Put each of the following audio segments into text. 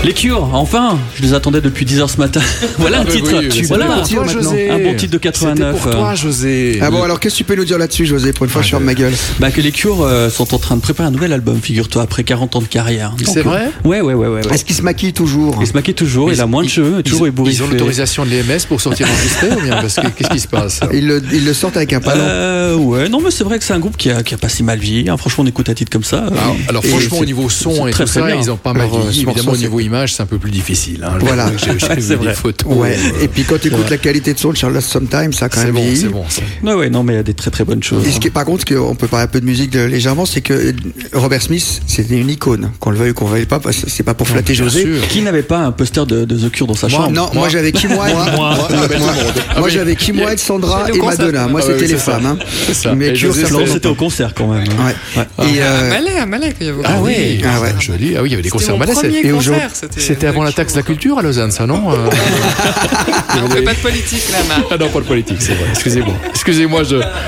Les Cures, enfin, je les attendais depuis 10h ce matin. Voilà un titre. Un bon titre de 89. C'était pour toi, José. Ah bon, alors qu'est-ce que tu peux nous dire là-dessus, José? Pour une fois, je ferme ma gueule. Que les Cures sont en train de préparer un nouvel album, figure-toi, après 40 ans de carrière. C'est vrai? Ouais. Est-ce qu'il se maquille toujours? Il se maquille toujours, il a moins de cheveux, toujours ébouriffé. Ils ont l'autorisation de l'EMS pour sortir enregistré ou bien? Parce que qu'est-ce qui se passe? Ils le sortent avec un panneau. Ouais, non, mais c'est vrai que c'est un groupe qui a pas si mal vieilli. Franchement, on écoute un titre comme ça. Alors franchement, au niveau son et tout ça, ils ont pas mal vieilli. Évidemment, au niveau image, c'est un peu plus difficile. Voilà. J'ai vu des photos. Ouais. Et puis quand tu écoutes la qualité de son de Charles Sometimes, ça a quand même vieilli. C'est bon. Ouais, non, mais il y a des très très bonnes choses. Et par contre, on peut parler un peu de musique légèrement, c'est que Robert Smith, c'était une icône. Qu'on le veuille ou qu'on le veuille pas, parce que c'est pas pour flatter José. Qui n'avait pas un poster de The Cure dans sa chambre? Non, moi j'avais Kim Wilde. Moi j'avais Kim Wilde, Sandra et Madonna. Moi c'était les femmes. Mais Cure, c'était au concert quand même. Et à Malais qu'il y avait. Ah oui, joli. Ah oui, il y avait des concerts à Malais. C'était avant la taxe de la culture à Lausanne, ça, non? On fait pas de politique là, Marc. Ah non, pas de politique, c'est vrai. Excusez-moi,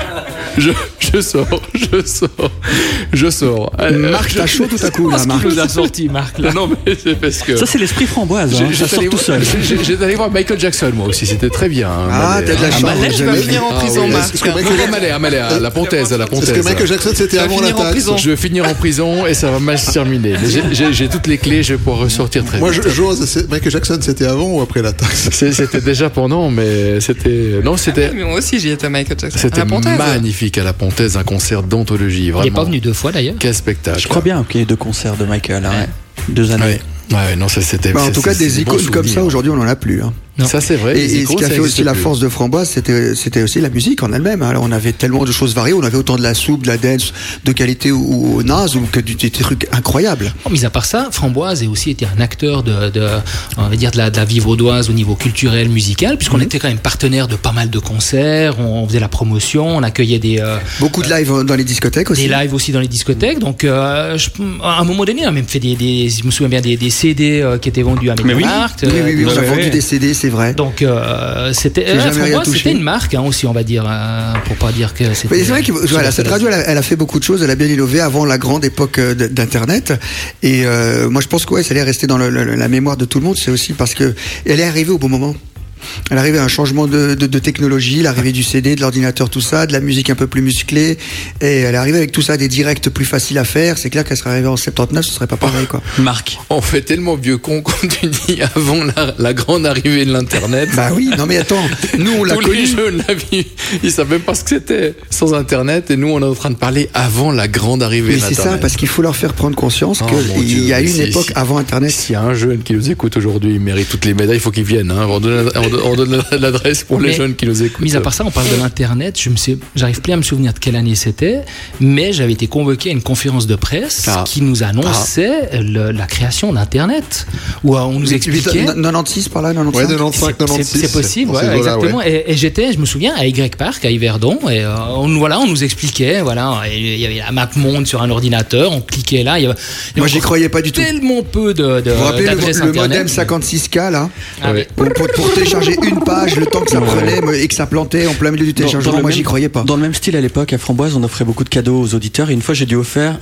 je sors. Marc, t'as chaud tout à coup là, Marc. Qui nous a sorti, Marc là? Non, mais c'est parce que. Ça, c'est l'esprit framboise. Ça sort tout seul. J'étais allé voir Michael Jackson, moi aussi. C'était très bien. Ah, t'as de la chance. Je vais venir en prison, Marc. À Malais, à la Pontaise. Parce que Michael Jackson, c'était avant la taxe. Je vais finir en prison et ça va mal se terminer. J'ai toutes les clés, je vais pouvoir ressortir très vite. Moi, j'ose. Michael Jackson, c'était avant ou après la taxe? C'était déjà pendant, mais c'était. Non, c'était. Mais moi aussi, j'y étais à Michael Jackson. C'était magnifique à la Pontaise, un concert d'anthologie. Vraiment. Il n'est pas venu 2 fois d'ailleurs. Quel spectacle. Je crois bien qu'il y ait 2 concerts de Michael. 2 années. Ouais, non, ça c'était. En tout cas, des icônes comme ça, aujourd'hui, on n'en a plus. Non. Ça c'est vrai. Et ce qui a fait aussi la force de Framboise, c'était aussi la musique en elle-même. Alors on avait tellement de choses variées, on avait autant de la soupe, de la dance de qualité ou naze, ou que des trucs incroyables. Mis à part ça, Framboise a aussi été un acteur on va dire de la vie vaudoise au niveau culturel, musical, puisqu'on était quand même partenaire de pas mal de concerts, on faisait la promotion, on accueillait beaucoup de lives dans les discothèques aussi. Des lives aussi dans les discothèques. Donc à un moment donné, on a même fait je me souviens bien des CD qui étaient vendus à Mediamarkt. Oui, on a vendu des CD. C'est vrai. Donc c'était une marque aussi, on va dire, pour pas dire que c'était. Mais c'est vrai que cette radio, elle a fait beaucoup de choses. Elle a bien innové avant la grande époque d'Internet. Et moi, je pense que ça allait rester dans la mémoire de tout le monde. C'est aussi parce que elle est arrivée au bon moment. Elle arrivait à un changement de technologie, l'arrivée du CD, de l'ordinateur, tout ça, de la musique un peu plus musclée, et elle est arrivée avec tout ça, des directs plus faciles à faire. C'est clair qu'elle serait arrivée en 79, ce serait pas pareil, quoi. Marc. On fait tellement vieux con, comme tu dis, avant la grande arrivée de l'internet. Bah oui, non mais attends, nous on l'a connu. Tous les jeunes, ils savaient même pas ce que c'était sans internet, et nous on est en train de parler avant la grande arrivée de l'internet. Mais c'est ça, parce qu'il faut leur faire prendre conscience qu'il y a une époque avant internet. S'il y a un jeune qui nous écoute aujourd'hui, il mérite toutes les médailles, il faut qu'il vienne, hein. On donne l'adresse pour les jeunes qui nous écoutent. Mis à part ça, on parle de l'internet. J'arrive plus à me souvenir de quelle année c'était, mais j'avais été convoqué à une conférence de presse qui nous annonçait la création d'internet, où on nous expliquait 96 par là, 95. Ouais, 95, 96. C'est possible, ouais, exactement. Ouais. Et j'étais, je me souviens, à Y Park à Yverdon, et on nous expliquait, il y avait la map monde sur un ordinateur, on cliquait là. Moi, j'y croyais pas du tout. Tellement peu Vous vous rappelez le modem 56K là, pour télécharger une page, le temps que ça prenait et que ça plantait en plein milieu du téléchargement, moi j'y croyais pas. Dans le même style à l'époque, à Framboise, on offrait beaucoup de cadeaux aux auditeurs, et une fois j'ai dû offrir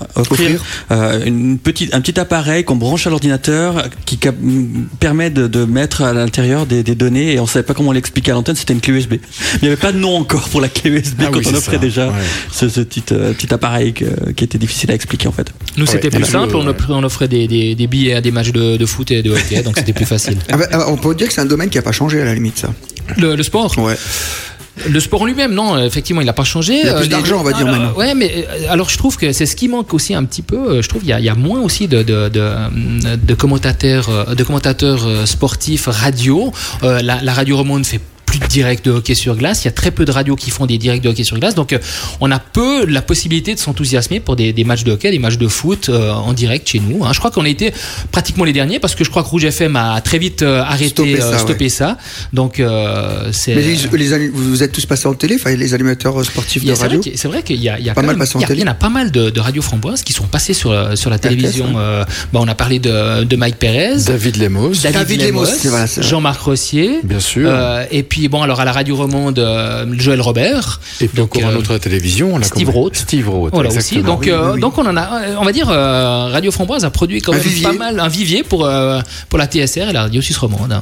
un petit appareil qu'on branche à l'ordinateur qui permet de mettre à l'intérieur des données, et on savait pas comment l'expliquer à l'antenne, c'était une clé USB. Il n'y avait pas de nom encore pour la clé USB quand on offrait déjà ce petit appareil qui était difficile à expliquer en fait. Nous c'était plus simple, on offrait des billets à des matchs de foot et de hockey, donc c'était plus facile. On peut dire que c'est un domaine qui a pas changé à la limite, ça. Le sport. Ouais. Le sport en lui-même, non, effectivement, il n'a pas changé. Il y a plus d'argent, on va dire maintenant. Ouais, mais alors je trouve que c'est ce qui manque aussi un petit peu. Je trouve qu'il y a moins aussi de commentateurs sportifs radio. La radio romande fait plus de directs de hockey sur glace. Il y a très peu de radios qui font des directs de hockey sur glace. Donc, on a peu la possibilité de s'enthousiasmer pour des matchs de hockey, des matchs de foot en direct chez nous. Je crois qu'on a été pratiquement les derniers parce que je crois que Rouge FM a très vite stoppé ça. Donc, c'est. Mais vous êtes tous passés en télé, les animateurs sportifs de radio. C'est vrai qu'il y a pas mal passé en télé. Il y en a pas mal de radios framboises qui sont passées sur la télévision. On a parlé de Mike Pérez, David Lemos, Jean-Marc Rossier, bien sûr. Et puis puis bon, alors à la radio romande, Joël Robert. Et puis encore un autre à la télévision, Steve Roth. Voilà aussi. Donc on en a, on va dire, Radio Framboise a produit quand même pas mal un vivier pour la TSR et la radio suisse romande.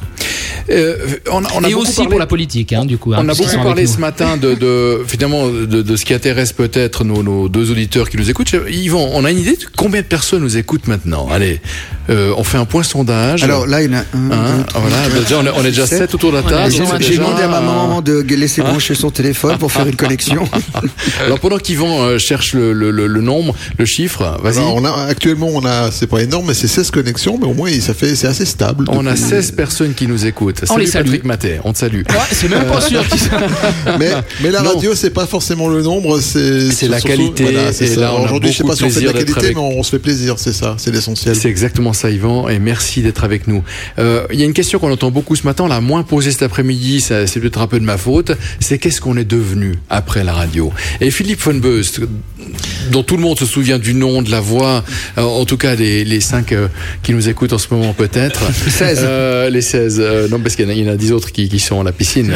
On a et aussi pour la politique, du coup. On a beaucoup parlé ce matin finalement de ce qui intéresse peut-être nos deux auditeurs qui nous écoutent. Yvan, on a une idée de combien de personnes nous écoutent maintenant? Allez, on fait un point sondage. Alors là, il y en a déjà, on est déjà 7 autour de la table. J'ai demandé à ma maman de laisser brancher son téléphone pour faire une connexion. Alors pendant qu'Yvan cherche le nombre, le chiffre, vas-y. Alors, actuellement, c'est pas énorme, mais c'est 16 connexions, mais au moins c'est assez stable. On a 16 personnes qui nous écoutent. On les salue. Patrick Maté, on te salue. Ouais, c'est même pas sûr. mais la radio, c'est pas forcément le nombre, c'est la qualité. Voilà, c'est là, aujourd'hui, je sais pas si on fait de la qualité, mais on se fait plaisir, c'est ça, c'est l'essentiel. C'est exactement ça, Yvan, et merci d'être avec nous. Il y a une question qu'on entend beaucoup ce matin, on l'a moins posée cet après-midi, c'est peut-être un peu de ma faute, c'est qu'est-ce qu'on est devenu après la radio? Et Philippe von Beust, dont tout le monde se souvient du nom, de la voix, en tout cas les 5 qui nous écoutent en ce moment peut-être. Les 16. Non, parce qu'il y en a 10 autres qui sont à la piscine.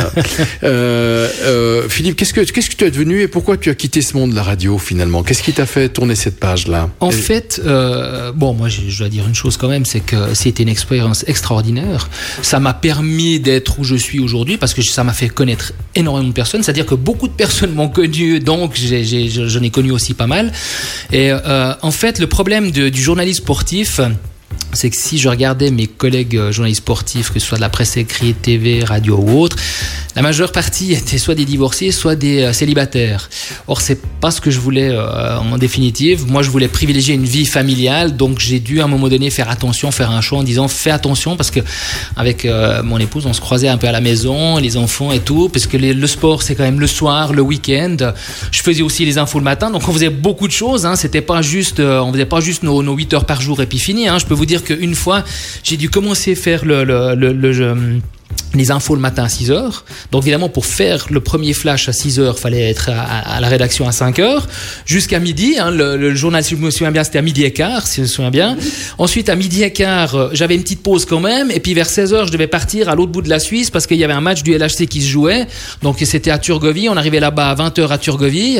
Philippe, qu'est-ce que tu es devenu et pourquoi tu as quitté ce monde de la radio finalement? Qu'est-ce qui t'a fait tourner cette page-là? En fait, moi je dois dire une chose quand même, c'est que c'était une expérience extraordinaire. Ça m'a permis d'être où je suis aujourd'hui parce que ça m'a fait connaître énormément de personnes. C'est-à-dire que beaucoup de personnes m'ont connu, donc j'en ai connu aussi pas mal. Et en fait, le problème du journalisme sportif, c'est que si je regardais mes collègues journalistes sportifs, que ce soit de la presse écrite, TV, radio ou autre, la majeure partie étaient soit des divorcés, soit des célibataires. Or, c'est pas ce que je voulais en définitive. Moi, je voulais privilégier une vie familiale, donc j'ai dû à un moment donné faire un choix en disant fais attention parce que avec mon épouse, on se croisait un peu à la maison, les enfants et tout, parce que le sport c'est quand même le soir, le week-end. Je faisais aussi les infos le matin, donc on faisait beaucoup de choses. C'était pas juste, on faisait pas juste nos 8 heures par jour et puis fini. Je peux vous dire qu'une fois, j'ai dû commencer à faire les infos le matin à 6h. Donc évidemment, pour faire le premier flash à 6h, il fallait être à la rédaction à 5h. Jusqu'à midi, le journal, si je me souviens bien, c'était à midi et quart, si je me souviens bien. Ensuite, à midi et quart, j'avais une petite pause quand même. Et puis vers 16h, je devais partir à l'autre bout de la Suisse parce qu'il y avait un match du LHC qui se jouait. Donc c'était à Turgovie. On arrivait là-bas à 20h à Turgovie.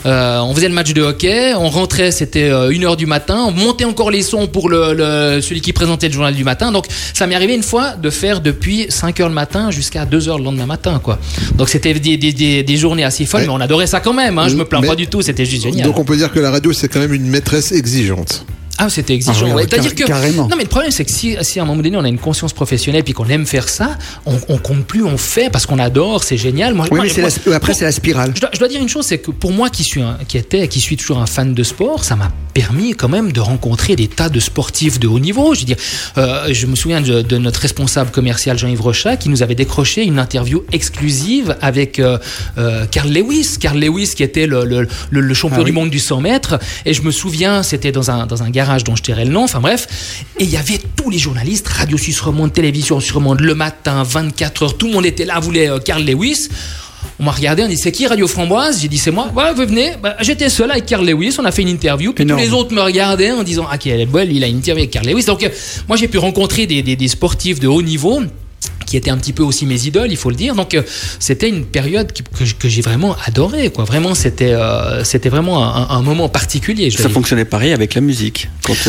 On faisait le match de hockey. On rentrait, c'était 1h du matin. On montait encore les sons pour celui qui présentait le journal du matin. Donc ça m'est arrivé une fois de faire depuis 5h le matin jusqu'à 2h le lendemain matin, quoi. Donc c'était des journées assez folles, mais on adorait ça quand même. Je me plains pas du tout, c'était juste génial. Donc on peut dire que la radio c'est quand même une maîtresse exigeante. Ah, c'était exigeant. C'est-à-dire que carrément. Non, mais le problème c'est que si à un moment donné on a une conscience professionnelle puis qu'on aime faire ça, on compte plus, on fait parce qu'on adore, c'est génial. Après c'est la spirale. Je dois dire une chose, c'est que pour moi qui suis toujours un fan de sport, ça m'a permis quand même de rencontrer des tas de sportifs de haut niveau. Je veux dire, je me souviens de notre responsable commercial Jean-Yves Rochat qui nous avait décroché une interview exclusive avec Carl Lewis qui était le champion du monde du 100 mètres. Et je me souviens, c'était dans un garage dont je tairai le nom, enfin bref, et il y avait tous les journalistes, Radio Suisse Romande, Télévision Suisse Romande, le matin, 24 heures, tout le monde était là, voulait Carl Lewis. On m'a regardé, on dit c'est qui Radio Framboise? J'ai dit c'est moi. Ouais, vous venez. J'étais seul avec Carl Lewis, on a fait une interview, puis tous les autres me regardaient en disant ah quelle est belle, il a une interview avec Carl Lewis. Donc moi j'ai pu rencontrer des sportifs de haut niveau qui étaient un petit peu aussi mes idoles, il faut le dire. Donc c'était une période que j'ai vraiment adorée, quoi. Vraiment, c'était vraiment un moment particulier. Ça fonctionnait pareil avec la musique.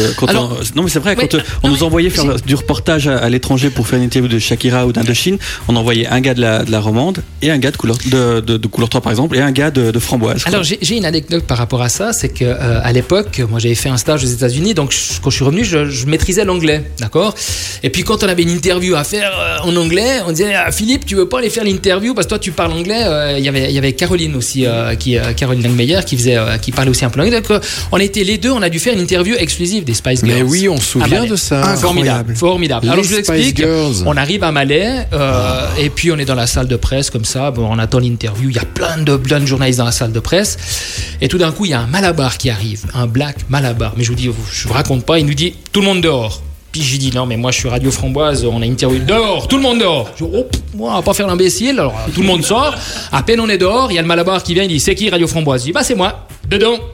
Non, mais c'est vrai, quand on nous envoyait faire du reportage à l'étranger pour faire une interview de Shakira ou d'Indochine, on envoyait un gars de la romande et un gars de couleur 3 par exemple et un gars de Framboise. Alors j'ai une anecdote par rapport à ça, c'est que à l'époque, moi j'avais fait un stage aux États-Unis, donc quand je suis revenu, je maîtrisais l'anglais, d'accord. Et puis quand on avait une interview à faire en anglais, on disait Philippe, tu veux pas aller faire l'interview parce que toi tu parles anglais. Il y avait Caroline aussi, Caroline Langmeyer qui parlait aussi un peu anglais. Donc on était les deux, on a dû faire une interview exclusive des Spice Girls. Mais oui, on se souvient de ça. Formidable. Alors je vous explique. On arrive à Malais et puis on est dans la salle de presse comme ça. Bon, on attend l'interview. Il y a plein de journalistes dans la salle de presse et tout d'un coup il y a un Malabar qui arrive, un black Malabar. Mais je vous raconte pas. Il nous dit tout le monde dehors. Puis j'ai dit non mais moi je suis Radio Framboise, on a une interview dehors, tout le monde dehors. Je dis, moi on va pas faire l'imbécile, alors tout le monde sort. À peine on est dehors, il y a le Malabar qui vient, il dit c'est qui Radio Framboise? Je dis c'est moi, dedans.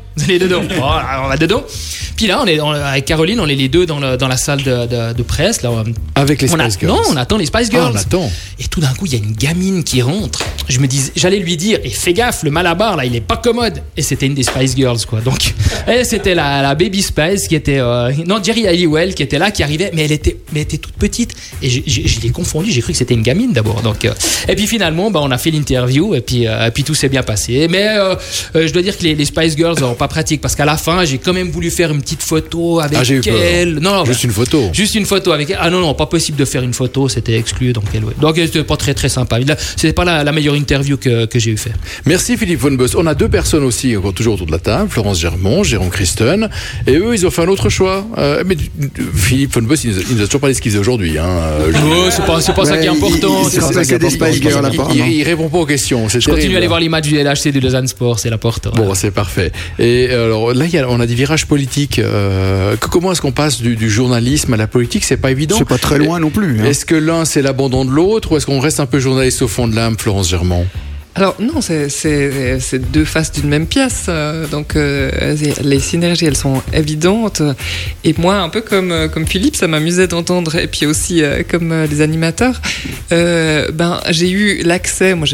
Les deux dos. Bon, alors, on va dedans. Puis là, avec Caroline, on est les deux dans la salle de presse. Là, avec les Spice Girls. Non, on attend les Spice Girls. On attend. Et tout d'un coup, il y a une gamine qui rentre. J'allais lui dire, et fais gaffe, le Malabar, là, il est pas commode. Et c'était une des Spice Girls, quoi. Donc, c'était la Baby Spice qui était, Jerry Halliwell qui était là, qui arrivait, mais elle était toute petite. Et je l'ai confondue, j'ai cru que c'était une gamine d'abord. Donc, et puis finalement, on a fait l'interview, et puis tout s'est bien passé. Mais je dois dire que les Spice Girls n'ont pas pratique, parce qu'à la fin, j'ai quand même voulu faire une petite photo avec elle. Non, juste une photo. Juste une photo avec elle. Ah non, pas possible de faire une photo, c'était exclu. Donc c'était pas très très sympa. C'était pas la meilleure interview que j'ai eu faire. Merci Philippe Von Boest. On a deux personnes aussi, toujours autour de la table, Florence Germont, Jérôme Christen, et eux, ils ont fait un autre choix. Mais Philippe Von Boest, il nous a toujours parlé de ce qu'il faisait aujourd'hui. C'est pas ça qui est important. Il répond pas aux questions. Je continue à aller voir les matchs du LHC du Lausanne Sport, c'est l'important. Bon, c'est parfait. Et alors là, on a des virages politiques. Comment est-ce qu'on passe du journalisme à la politique? C'est pas évident. C'est pas très loin non plus. Est-ce que l'un c'est l'abandon de l'autre, ou est-ce qu'on reste un peu journaliste au fond de l'âme, Florence Germont? Alors non, c'est deux faces d'une même pièce. Donc les synergies, elles sont évidentes. Et moi, un peu comme Philippe, ça m'amusait d'entendre. Et puis aussi comme les animateurs, j'ai eu l'accès. Moi,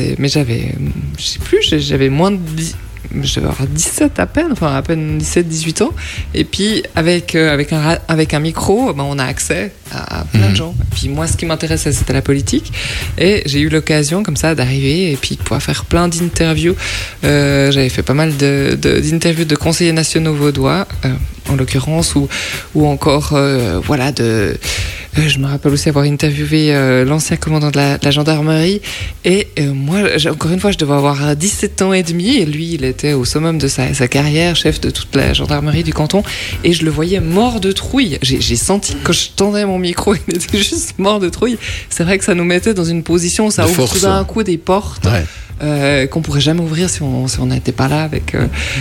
j'avais moins de je devais avoir 17 à peine 17-18 ans, et puis avec un micro, on a accès à plein de gens. Et puis moi, ce qui m'intéressait, c'était la politique, et j'ai eu l'occasion comme ça d'arriver et puis de pouvoir faire plein d'interviews. J'avais fait pas mal d'interviews de conseillers nationaux vaudois, en l'occurrence, ou encore je me rappelle aussi avoir interviewé l'ancien commandant de la gendarmerie, et moi, encore une fois, je devais avoir 17 ans et demi, et lui, il était au summum de sa carrière, chef de toute la gendarmerie du canton, et je le voyais mort de trouille. J'ai senti que quand je tendais mon micro, il était juste mort de trouille. C'est vrai que ça nous mettait dans une position où ça ouvre tout d'un coup des portes. Ouais. Qu'on pourrait jamais ouvrir si on n'était pas là avec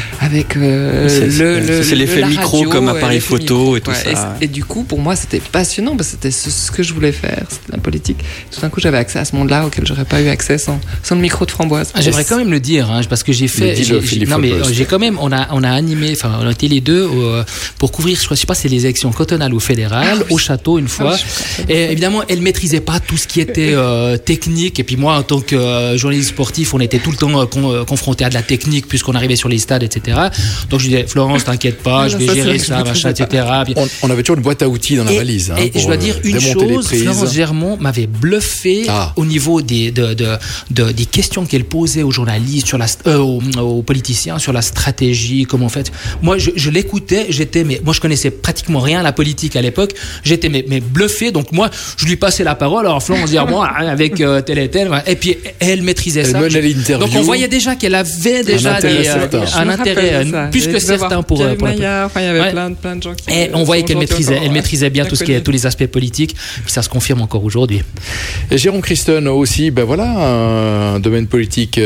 c'est l'effet micro comme appareil photo et tout ça. Et du coup, pour moi, c'était passionnant, parce que c'était ce que je voulais faire, c'était la politique. Tout d'un coup, j'avais accès à ce monde-là auquel j'aurais pas eu accès sans le micro de Framboise. J'aimerais quand même le dire, parce que j'ai fait. J'ai quand même, on a animé, on a été les deux pour couvrir, je sais pas, c'est les élections cantonales ou fédérales au château une fois. Et évidemment, elle maîtrisait pas tout ce qui était technique. Et puis moi, en tant que journaliste sportif, on était tout le temps confronté à de la technique puisqu'on arrivait sur les stades, etc. Donc je disais, Florence, t'inquiète pas, je vais gérer ça, machin, etc. On avait toujours une boîte à outils dans la valise. Et je dois dire une chose, Florence Germont m'avait bluffé au niveau des questions qu'elle posait aux journalistes, aux politiciens sur la stratégie, comment on fait. Moi, je l'écoutais, moi je connaissais pratiquement rien à la politique à l'époque, j'étais mais bluffé, donc moi je lui passais la parole, alors Florence Germont avec tel et tel, et puis elle maîtrisait ça. Donc on voyait déjà qu'elle avait déjà un intérêt plus que certain pour il y avait plein de gens qui... Et on voyait qu'elle maîtrisait bien tous les aspects politiques, puis ça se confirme encore aujourd'hui. Et Jérôme Christen aussi, un domaine politique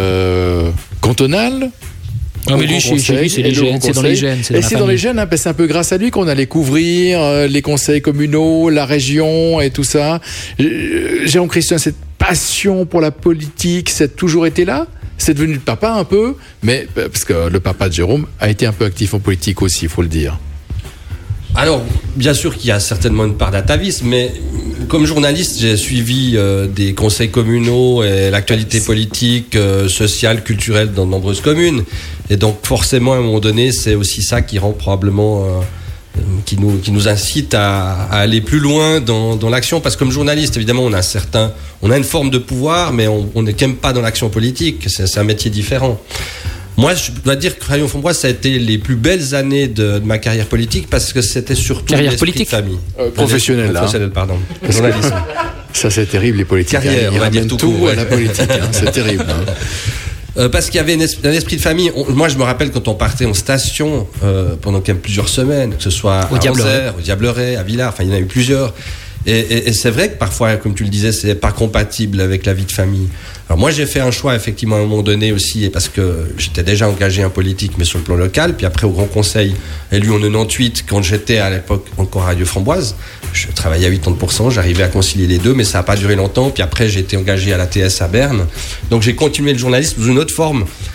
cantonal. Non, mais lui, chez lui, c'est dans les gènes. Et c'est dans les gènes, c'est un peu grâce à lui qu'on allait couvrir les conseils communaux, la région et tout ça. Jérôme Christen, cette passion pour la politique, ça a toujours été là? C'est devenu le papa un peu, mais parce que le papa de Jérôme a été un peu actif en politique aussi, il faut le dire. Alors, bien sûr qu'il y a certainement une part d'atavisme, mais comme journaliste, j'ai suivi des conseils communaux et l'actualité politique, sociale, culturelle dans de nombreuses communes. Et donc, forcément, à un moment donné, c'est aussi ça qui rend probablement... qui nous incite à aller plus loin dans l'action, parce que comme journaliste, évidemment, on a une forme de pouvoir, mais on n'est quand même pas dans l'action politique. C'est un métier différent. Moi, je dois dire que Radio Framboise, ça a été les plus belles années de ma carrière politique, parce que c'était surtout l'esprit de famille. Professionnel, pardon. Journalisme. Ça, c'est terrible, les politiques. Carrière, on va dire tout à la politique. C'est terrible. Parce qu'il y avait un esprit de famille. Moi, je me rappelle quand on partait en station pendant quand même plusieurs semaines, que ce soit à Anzère, au Diableret, à Villars, il y en a eu plusieurs. Et c'est vrai que parfois, comme tu le disais, c'est pas compatible avec la vie de famille. Alors moi, j'ai fait un choix effectivement à un moment donné aussi, parce que j'étais déjà engagé en politique, mais sur le plan local. Puis après, au Grand Conseil, élu en 98, quand j'étais à l'époque encore à Radio Framboise, je travaillais à 80%, j'arrivais à concilier les deux, mais ça n'a pas duré longtemps. Puis après, j'ai été engagé à la TS à Berne. Donc j'ai continué le journalisme sous une autre forme.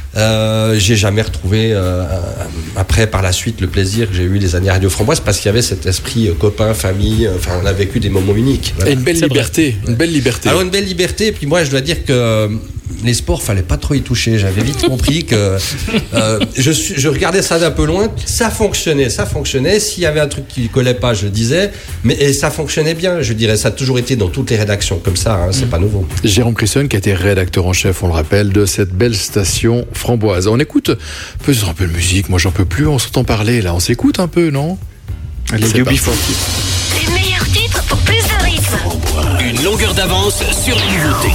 J'ai jamais retrouvé après par la suite le plaisir que j'ai eu les années Radio Framboise, parce qu'il y avait cet esprit copain, famille, on a vécu des moments uniques. Voilà. Et une belle liberté, Alors une belle liberté, et puis moi je dois dire que les sports, fallait pas trop y toucher. J'avais vite compris que je regardais ça d'un peu loin. Ça fonctionnait. S'il y avait un truc qui collait pas, je le disais, et ça fonctionnait bien. Je dirais, ça a toujours été dans toutes les rédactions comme ça. C'est pas nouveau. Jérôme Crisson, qui a été rédacteur en chef, on le rappelle, de cette belle station framboise. On écoute peut-être un peu de musique. Moi, j'en peux plus. On s'entend parler là. On s'écoute un peu, non? Allez, UB40. Les meilleurs titres pour plus de rythme. Une longueur d'avance sur les nouveautés.